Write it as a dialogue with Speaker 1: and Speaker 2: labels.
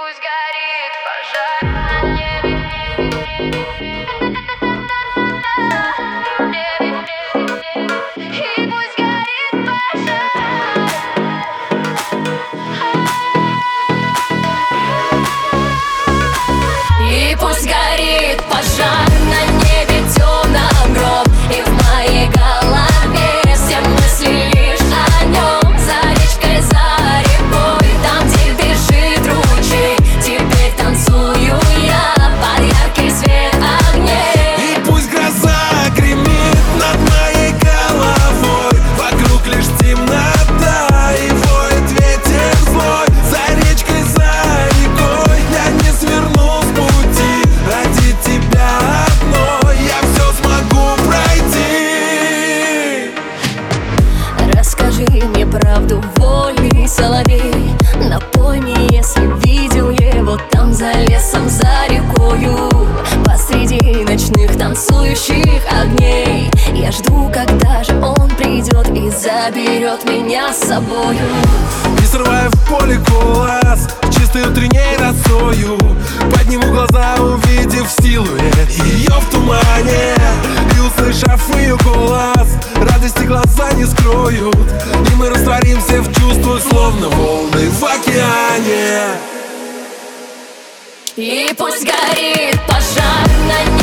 Speaker 1: пусть горит пожар на небе. И пусть горит пожар. И пусть горит пожар на небе, темном гроб. И в моей голове все мысли лишь о нем. За речкой, за рекой, там, где бежит ручей, теперь танцую я под яркий свет огней.
Speaker 2: И пусть гроза гремит над моей головой, вокруг лишь темнота и воет ветер злой. За речкой, за рекой я не сверну с пути. Ради тебя одной я все смогу пройти.
Speaker 1: Расскажи мне правду, вольный соловей. Напой мне, если видел его там за лесом, за рекою, посреди ночных танцующих огней. Я жду, когда же он придет и заберет меня с собою.
Speaker 2: Не срывая в поле голос, чистой утренней росою, подниму глаза, увидев силуэт ее в тумане. И услышав ее голос, радости глаза не скроют, и мы растворимся в чувствах, словно волны в океане.
Speaker 1: И пусть горит пожар на небе.